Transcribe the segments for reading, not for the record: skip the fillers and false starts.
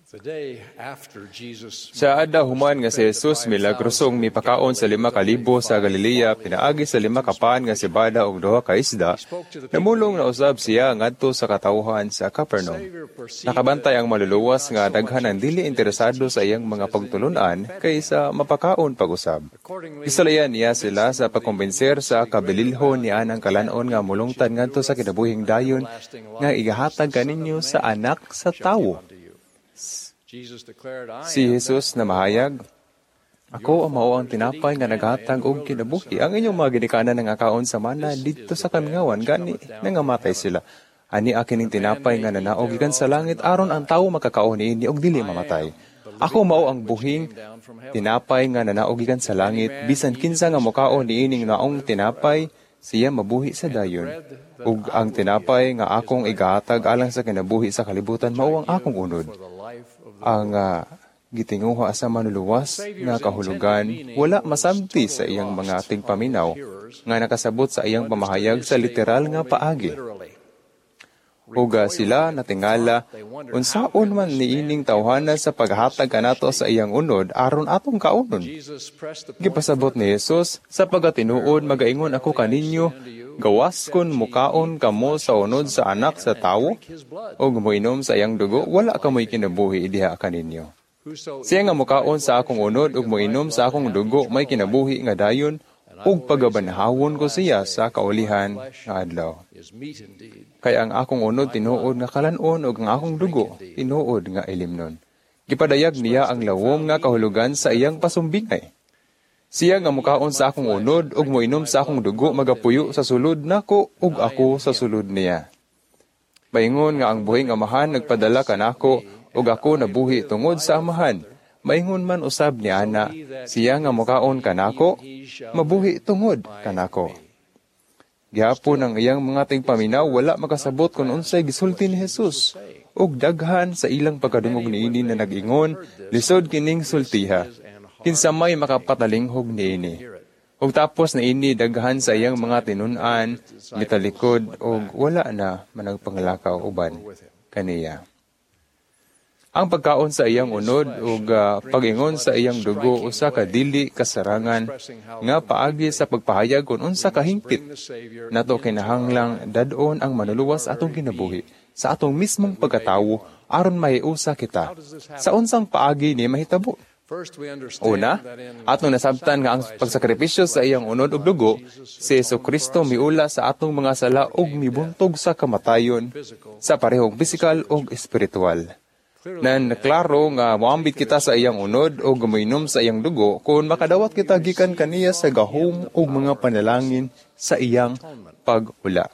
Sa adlaw human nga si Jesus milagrosong mipakaon sa 5,000 sa Galilea pinaagi sa 5 kapan nga sibada ug 2 ka isda, namulong na usab siya ngadto sa katawhan sa Capernaum. Nakabantay ang maluluwas nga daghan ang dili interesado sa iyang mga pagtulunan kaysa mapakaon pag-usab. Isalayan niya sila sa pagkumbinser sa kabililhon niya ang kalanon nga mulungtan ngadto sa kinabuhing dayon nga igahatag kaninyo sa anak sa tawo. Si Jesus na mahayag, "Ako ang mao ang tinapay nga naghatag og kinabuhi. Ang inyong mga ginikanan nga kaon sa mana didto sa kamingawan gani nangamatay sila. Ani akin tinapay nga nanaog gikan sa langit aron ang tawo makakaon niini og dili mamatay. Ako mao ang buhing tinapay nga nanaog gikan sa langit, bisan kinsa nga mokaon niining naong tinapay, siya mabuhi sa dayon. Ug ang tinapay nga akong igahatag alang sa kinabuhi sa kalibutan mao ang akong unod." Ang gitinguha sa manluluwas nga kahulugan wala masabti sa iyang mga tigpaminaw nga nakasabot sa iyang pamahayag sa literal nga paagi. Uga sila natingala unsaon man niining tawhana sa paghatag kanato sa iyang unod aron atong kaunon. Gipasabot ni Jesus, "Sa pagatinuod magaingon ako kaninyo, gawas kon mukaon kamo sa unod sa anak sa tawo ug moinom sa iyang dugo, wala kamoy kinabuhi diha kaninyo. Siya nga mukaon sa akong unod ug moinom sa akong dugo may kinabuhi nga dayon ug pagabanhawon ko siya sa kaulihan nga adlaw. Kay ang akong unod tinuod nga kalanon ug ang akong dugo tinuod nga ilimnon." Gipadayag niya ang lawom nga kahulugan sa iyang pasumbingay. Siya nga mukaon sa akong unod ug moinom sa akong dugo magapuyo sa sulod nako ug ako sa sulod niya. Maingon nga ang buhing amahan nagpadala kanako ug ako nabuhi tungod sa amahan. Maingon man usab ni ana, siya nga mukaon kanako mabuhi tungod kanako. Gihapon ang iyang mga tigpaminaw wala makasabot kung unsay gisulti ni Jesus. Ug daghan sa ilang pagkadungog niini na nag-ingon, lisod kining sultiha. Kinsa may makapatalinghog niini. Ug tapos na ini daghan sa iyang mga tinun-an, mitalikod ug wala na managpanglakaw uban kaniya. Ang pagkaon sa iyang unod ug pag-ingon sa iyang dugo usa ka dili kasarangan nga paagi sa pagpahayag kung unsa kahingpit nato kinahanglang dad-on ang manuluwas atong kinabuhi sa atong mismong pagkatawo aron mahiusa kita. Sa unsang paagi ni mahitabo? Una, atong nasabtan nga ang pagsakripisyo sa iyang unod ug dugo, si Jesucristo miula sa atong mga sala ug mibuntog sa kamatayon sa parehong pisikal ug espiritual. Nan klaro nga moambit kita sa iyang unod o guminom sa iyang dugo kung makadawat kita gikan kaniya sa gahom ug mga panalangin sa iyang pag-ula.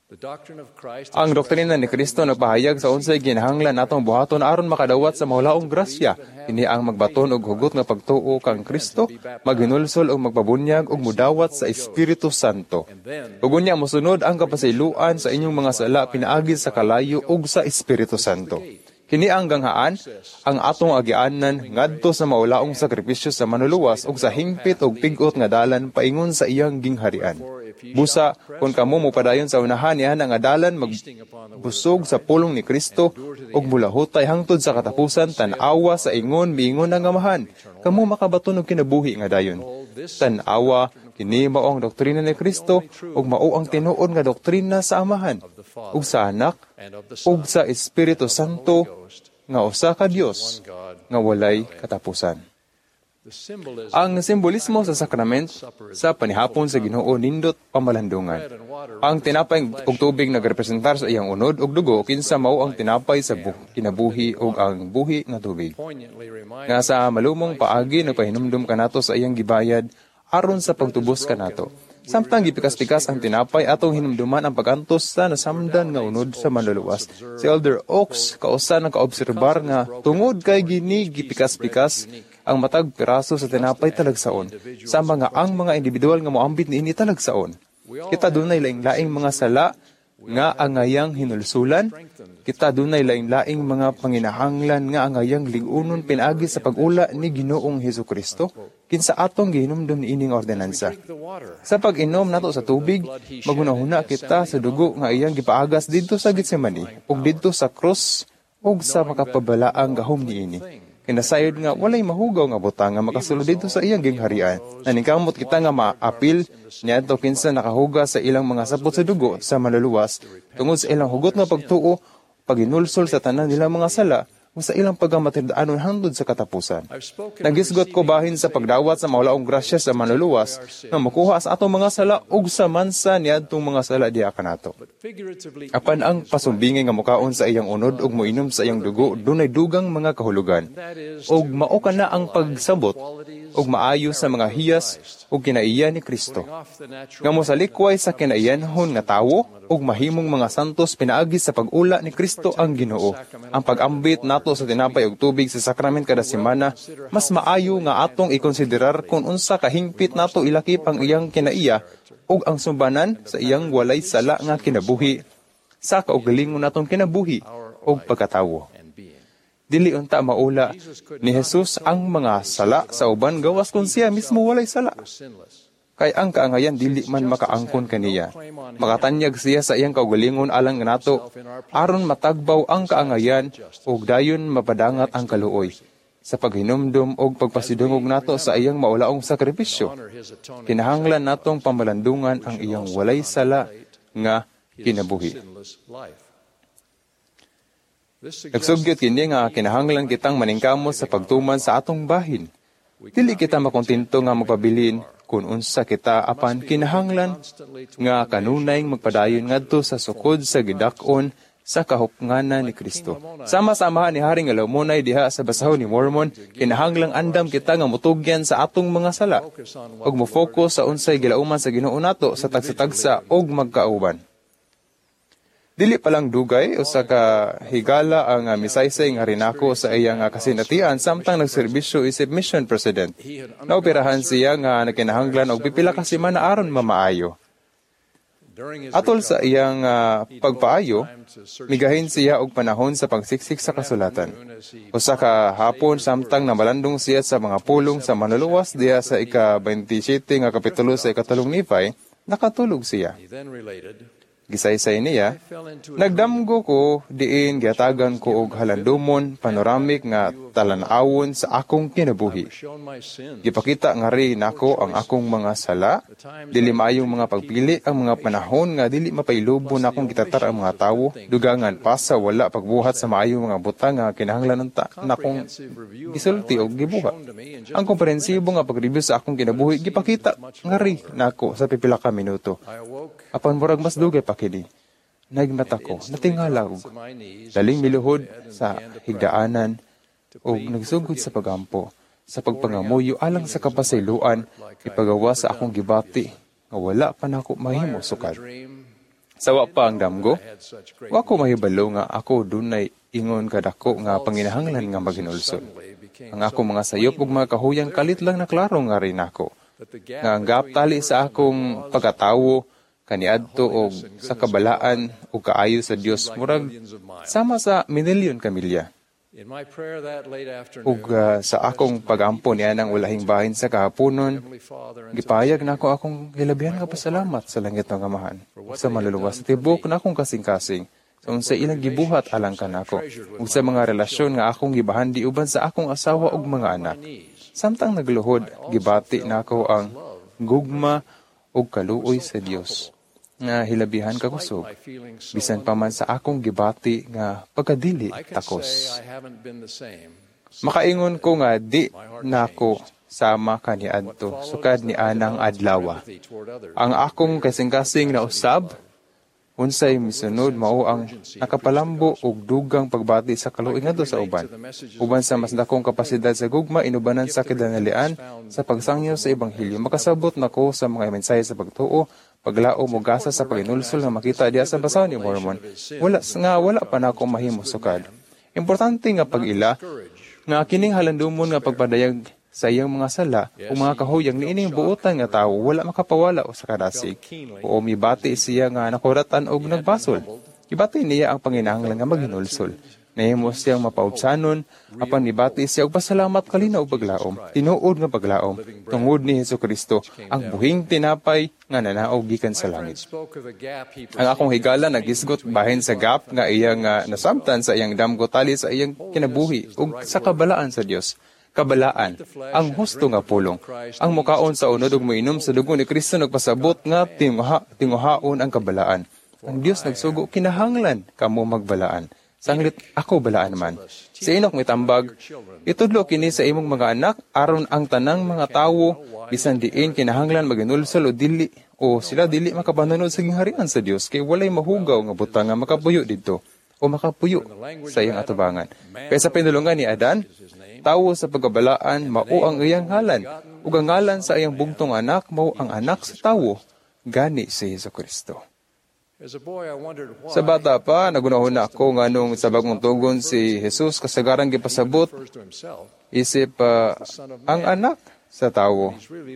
Ang doktrina ni Kristo nagpahayag sa unsay ginahanglan natong buhaton aron makadawat sa mahulaong grasya. Ini ang magbaton og hugot nga pagtuo kang Kristo, maghinulsol og magpabunyag ug mudawat sa Espiritu Santo. Ug unya mosunod ang kapasayloan sa inyong mga sala pinaagi sa kalayo ug sa Espiritu Santo. Kini ang ganghaan, ang atong agianan ngadto sa maulaong sakripisyo sa manluluwas ug sa hingpit ug pig-ot nga dalan paingon sa iyang gingharian. Busa, kung kamo mupadayon sa unahan niya nga dalan magbusog sa pulong ni Kristo ug mulahutay hangtod sa katapusan tan-awa sa ingon miingon ang amahan, kamo makabaton og kinabuhi nga dayon. Tan-awa kini mao ang doktrina ni Kristo ug mao ang tinuod nga doktrina sa amahan ug sa anak ug sa Espiritu Santo nga usa ka Dios nga walay katapusan. Ang simbolismo sa sakrament sa panihapon sa Ginoo nindot pamalandungan. Ang tinapay ug tubig nagrepresentar sa iyang unod ug dugo kinsa mao ang tinapay sa kinabuhi ug ang buhi nga tubig. Nga sa malumong paagi nagpahinumdum kanato sa iyang gibayad aron sa pagtubos kanato. Samtang gipikas-pikas ang tinapay atong hinumduman ang pagantos sa nasamdan nga unod sa manluluwas. Si Elder Oaks kausa nakaobserbar nga tungod kay gini gipikas-pikas ang matag piraso sa tinapay talagsaon. Sama nga ang mga individual nga moambit niini talagsaon. Kita dunay laing-laing mga sala nga angayang hinulsulan. Kita dunay laing-laing mga panginahanglan nga angayang lig-unon pinaagi sa pag-ula ni Ginoong Hesukristo. Kinsa atong gihinumdum niining ordinansa. Sa pag-inom nato sa tubig, magunahuna kita sa dugo nga iyang gipaagas didto sa Getsemani ug didto sa krus ug sa makapabalaang gahom niini. Kinasayod nga walay mahugaw nga butang nga makasulod dito sa iyang gingharian. Naningkamot kita nga maapil niadto kinsa nakahuga sa ilang mga sapot sa dugo sa maluluwas tungod sa ilang hugot nga pagtuo, paginulsol sa tanan nilang mga sala o sa ilang pagamatindanon hangtod sa katapusan. Nagisgot ko bahin sa pagdawat sa maulaong grasya sa manluluwas nga makuha sa atong mga sala ug sa mansa niadtong mga sala diha kanato. Apan ang pasumbingay nga mukaon sa iyang unod ug moinom sa iyang dugo dunay dugang mga kahulugan. Ug mao kana ang pagsabot ug maayo sa mga hiyas ug kinaiya ni Kristo. Nga mosalikway sa kinaiyanhon nga tawo ug mahimong mga santos pinaagi sa pag-ula ni Kristo ang Ginoo. Ang pag-ambit nato sa tinapay ug tubig sa sakramen kada semana, mas maayo nga atong ikonsiderar kung unsa kahingpit nato ilakip ang iyang kinaiya ug ang sumbanan sa iyang walay sala nga kinabuhi sa kaugalingon natong kinabuhi ug pagkatawo. Dili unta maula ni Jesus ang mga sala sa uban gawas kung siya mismo walay sala. Kay ang kaangayan dili man makaangkon kaniya. Makatanyag siya sa iyang kaugalingon alang nato aron matagbaw ang kaangayan ug dayon mapadangat ang kaluoy sa paghinumdum ug pagpasidungog nato sa iyang maulaong sakripisyo. Kinahanglan natong pamalandungan ang iyang walay sala nga kinabuhi. Nagsugyot kini nga kinahanglan kitang maningkamot sa pagtuman sa atong bahin. Dili kita makontento nga magpabilin kung unsa kita apan kinahanglan nga kanunay magpadayon ngadto sa sukod sa gidak-on sa kahupnganan ni Kristo. Sama-samahan ni Haring Alamonay diha sa basahon ni Mormon, kinahanglang andam kita nga mutugyan sa atong mga sala ug mo-focus sa unsay gilauman sa Ginoo nato sa tagsa-tagsa ug magkauban. Dili palang dugay o sa kahigala ang misaysay nga rinako sa iyang kasinatian samtang nagserbisyo isip mission president. Naoperahan siya nga nakinahanglan og pipila ka semana aron mamaayo. Atol sa iyang pagpaayo, migahin siya og panahon sa pagsiksik sa kasulatan. Usa ka hapon samtang namalandong siya sa mga pulong sa manluluwas diha sa ika-27 nga kapitulo sa ikatalong Nifay, nakatulog siya. Gisaysay niya, nagdamgo ko diin giatagan ko og halandumon panoramik nga talan-awon sa akong kinabuhi. Gipakita nga rin nako ang akong mga sala, dili maayong mga pagpili ang mga panahon nga dili mapailubo na akong gitatar ang mga tawo, dugangan pa sa wala pagbuhat sa maayong mga butang nga kinahanglan nakong gisulti og gibuhat. Ang komprehensibo nga pag-review sa akong kinabuhi gipakita nga rin nako sa pipila ka minuto. Apan murag mas dugay pa kini. Nagmata ko, natingala og daling miluhod sa higdaanan o nagsugod sa pagampo, sa pagpangamuyo alang sa kapasayloan, ipagawa sa akong gibati, nga wala pa na ako mahimo sukad. Sawa pa ang damgo, wa ko mahibalo nga ako dunay ingon kadako nga panginahanglan nga maginulsod. Ang akong mga sayop ug mga kahuyang kalit lang na klaro nga rin ako. Nga ang gaptali sa akong pagkatawo, kaniadto og sa kabalaan ug kaayo sa Dios murag sama sa minilyon ka milya. Ug sa akong pagampo niya ng ulahing bahin sa kahaponon, gipahayag nako akong hilabihan nga pasalamat sa langit ng Amahan ug sa maluluwas sa tibok na akong kasing-kasing sa unsay ilang gibuhat alang kanako ug sa mga relasyon nga akong gibahandi uban sa akong asawa ug mga anak. Samtang nagluhod, gibati nako ang gugma ug kaluoy sa Dios nga hilabihan kakusog, bisan pa man sa akong gibati nga pagkadili takos. Makaingon ko nga di nako sama kaniadto sukad ni anang adlawa. Ang akong kasing-kasing na usab, unsay misunod mao ang nakapalambo og dugang pagbati sa kaluoy ngadto sa uban. Uban sa mas dakong kapasidad sa gugma inubanan sa kinahanglan sa pagsangyo sa ebanghelyo. Makasabot nako sa mga mensahe sa pagtuo, paglao mo gasa sa paginulsol nga makita diha sa basahon ni Mormon. Wala pa nako mahimo sukad. Importante nga pag-ila nga kining halandumon nga pagpadayag sa iyang mga sala o mga kahuyang niining buotan nga tawo wala makapawala o sa kadasig o mibati siya nga nakuratan og nagbasol. Ibati niya ang panginahanglan nga maghinulsol. Nahimo siyang mapaubsanon, apan nibati siya og pasalamat kalinaw paglaom, tinuod nga paglaom, tungod ni Hesukristo, ang buhing tinapay nga nanaog gikan sa langit. Ang akong higala nagisgot bahin sa gap nga iyang nasabtan sa iyang damgo tali sa iyang kinabuhi ug sa kabalaan sa Dios. Kabalaan, ang husto nga pulong. Ang mukaon sa unod ug moinom sa dugo ni Kristo nagpasabot nga tinguhaon ang kabalaan. Ang Dios nagsugo kinahanglan kamo magbalaan. Sanglit ako balaan man. Sa Enok mitambag, itudlo kini sa imong mga anak aron ang tanang mga tawo bisan diin kinahanglan maginulsol o sila dili makapanunod sa gingharian sa Dios kay walay mahugaw nga butang nga makapuyo didto o makapuyo sa iyang atubangan. Kaya sa pinulungan ni Adan, tawo sa pagkabalaan mao ang iyang ngalan ug ang ngalan sa iyang bugtong anak mao ang anak sa tawo gani si Hesukristo. Sa bata pa, nagunahon ako nga nung sa bagong tugon si Jesus kasagaran gipasabot isip ang anak sa tawo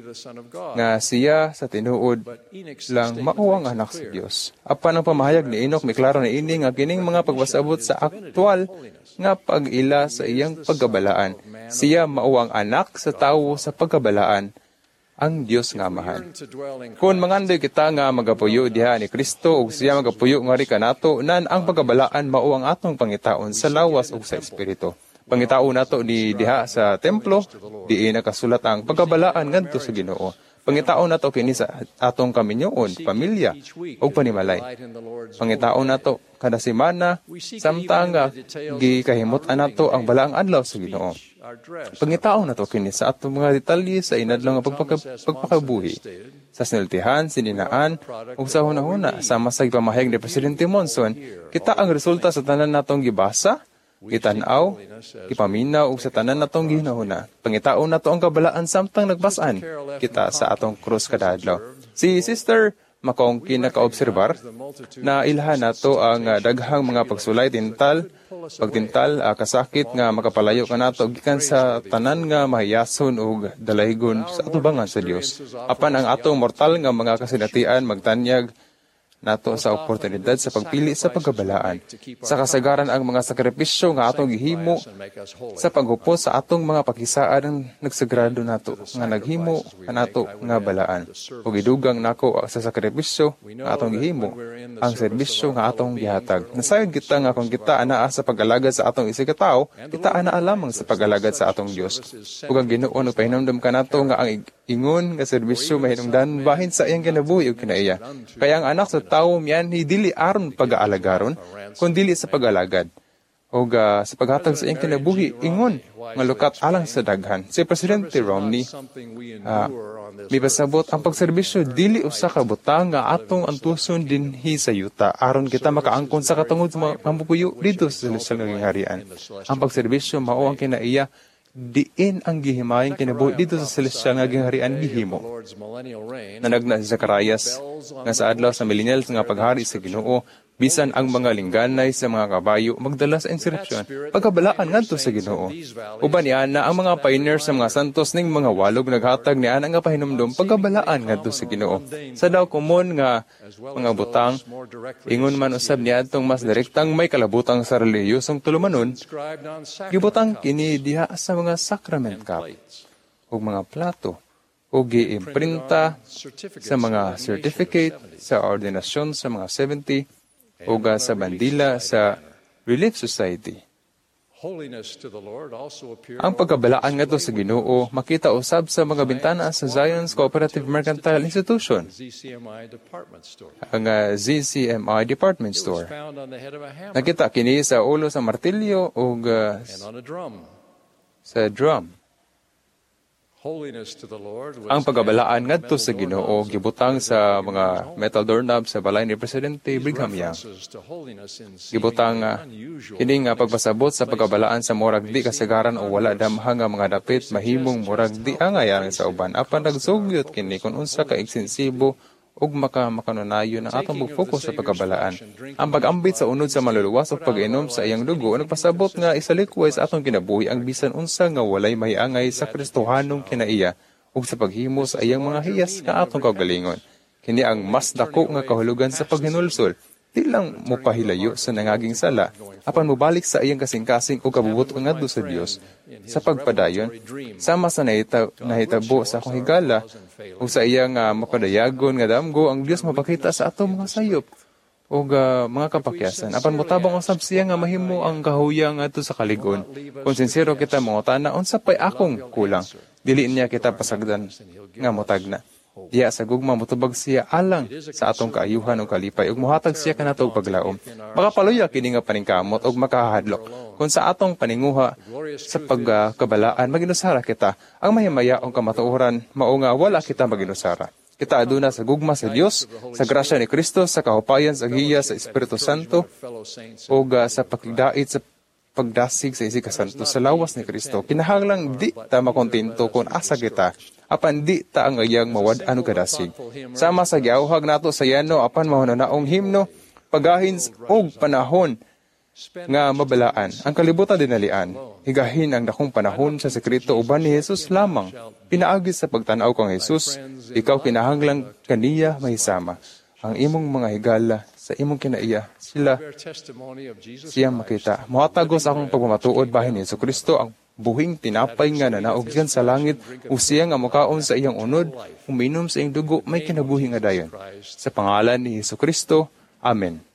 nga siya sa tinuod lang mao ang anak sa Dios. Apan ang pamahayag ni Enoch miklaro na ini nga kining mga pagpasabot sa aktwal nga pag-ila sa iyang pagkabalaan. Siya mao ang anak sa tawo sa pagkabalaan, ang Dios nga Amahan. Kung mangandoy kita nga magapuyo diha ni Kristo ug siya magapuyo nga ri kanato, nan ang pagkabalaan mao ang atong pangitaon sa lawas ug sa espiritu. Pangitaon nato ni diha sa templo, diin nakasulat ang pagkabalaan ngadto sa Ginoo. Pangitaon nato kini sa atong kaminyoon, pamilya ug panimalay. Pangitaon nato kada semana samtang gikahimot-an nato ang balaang adlaw sa Ginoo. Pangitaon nato kini sa atong mga detalye sa inadlaw nga pagpakabuhi. Sa sinultihan, sininaan ug sa hunahuna sama sa pamahayag ni Presidente Monson, kita ang resulta sa tanan natong gibasa, gitan-aw, gipaminaw ug sa tanan natong ginahuna. Pangitaon nato ang kabalaan samtang nagbas-an kita sa atong krus kada adlaw. Si Sister Makong kinakaobserbar na ilhan nato ang daghang mga pagsulay pagtintal kasakit nga makapalayo kanato gikan sa tanan nga mahiyason ug dalaygon sa atubangan sa Dios. Apan ang atong mortal nga mga kasinatian magtanyag nato sa oportunidad sa pagpili sa pagkabalaan. Sa kasagaran ang mga sakripisyo nga atong gihimo sa paghupos sa atong mga pakisaan ang nagsagrado nato nga naghimo kanato nga balaan. Ug idugang nako sa sakripisyo nga atong gihimo ang serbisyo nga atong gihatag. Nasayod kita nga kung kita anaa sa pag-alagad sa atong isigatawo, kita anaa lamang sa pag-alagad sa atong Dios. Ug ang Ginoo nagpahinumdom kanato nga ang ingon nga serbisyo mahinungdan bahin sa iyang kinabuhi ug kinaiya. Kaya ang anak sa tawo miyan dili aron pag-aalagaron, kundi dili sa pag-alagad. O sa paghatag sa iyang kinabuhi, ingon, nga lukat alang sa daghan. Si Presidente Romney, may pasabot ang pagserbisyo, dili usa ka butang nga atong antuson dinhi sa yuta, aron kita makaangkon sa katungod sa mga mapupuyo dito sa celestial nga gingharian. Ang pagserbisyo mao ang kinaiya, diin ang gihimayang kinabuhi dito sa celestial nga gingharian gihimo. Nanagna si Zacarias nga sa adlaw sa millennials nga paghari sa Ginoo, bisan ang mga lingganay sa mga kabayo magdala sa inscription, pagkabalaan ngadto sa Ginoo. Uban niya na ang mga pioneers sa mga santos ning mga walog naghatag niya nga pahinumdom pagkabalaan ngadto sa Ginoo. Sa daw komon nga mga butang, ingon man usab niya atong mas direktang may kalabutang sa relihiyosong tulumanon, gibutang kini diha sa mga sacrament cup ug mga plato o gi-imprinta sa mga certificate sa ordinasyon sa mga 70 o sa bandila sa Relief Society. Ang pagkabalaan nga to sa Ginoo makita usab sa mga bintana sa Zion's Cooperative Mercantile Institution, ang ZCMI Department Store. Nakita kini sa ulo sa martilyo o sa drum. Ang pagkabalaan ngadto sa Ginoo gibutang sa mga metal doorknob sa balay ni Presidente Brigham Young. Gibutang kini nga pagpasabot sa pagkabalaan sa murag di kasagaran o wala damha nga mga dapit mahimong murag di angayan sa uban apan nagsugyot kini kun unsa ka ekstensibo ug makanunayon ang atong pag-focus sa pagkabalaan. Ang pag-ambit sa unod sa maluluwas o pag-inom sa iyang dugo nagpasabot nga isalikway sa atong kinabuhi ang bisan unsa nga walay mahiangay sa Kristohanong kinaiya ug sa paghimo sa iyang mga hiyas nga atong kaugalingon. Kini ang mas dako nga kahulugan sa paghinulsol. di lang mo pahilayo sa nangaging sala, apan mobalik sa iyang kasing-kasing o kabubuto ngadto sa Dios sa pagpadayon, sama sa nahitabo sa akong higala, o sa iyang mapadayagon nga damgo, ang Dios mapakita sa ato mga sayop, o mga kapakyasan. Apan motabang usab siya nga mahimo ang kahuyang ngadto sa kaligon. Kung sincero kita mangutana, unsa pay akong kulang? Dili niya kita pasagdan nga motagna. Diya sa gugma motubag siya alang sa atong kaayuhan o kalipay ug mohatag siya kanato og paglaom. Makapaluya kini nga paningkamot ug makahadlok. Kung sa atong paninguha sa pagkabalaan maginusara kita, ang mahimaya o kamatuoran mao nga wala kita maginusara. Kita aduna sa gugma sa Dios, sa grasya ni Kristo, sa kahupayan sa giya sa Espiritu Santo o sa pakigdait sa pagdasig sa Isig Santo sa lawas ni Kristo. Kinahanglang di ta makontento kung asa kita, apan di ta ang ayang mawad-an og kadasig. Sama sa giawhag nato sa yano apan mahunanaong himno, pagahin og panahon nga mabalaan. Ang kalibutan dinalian, higahin ang dakong panahon sa sekreto uban ni Jesus lamang. Pinaagi sa pagtanaw kang Jesus, ikaw kinahanglang kaniya mahisama. Ang imong mga higala sa imong kinaiya, siya makita. Muhatagos akong pagmamatuod bahin ni Jesucristo ang buhing tinapay nga nanaog yan sa langit o siya nga mukaon sa iyang unod, uminom sa iyang dugo, may kinabuhi nga dayon. Sa pangalan ni Jesucristo, Amen.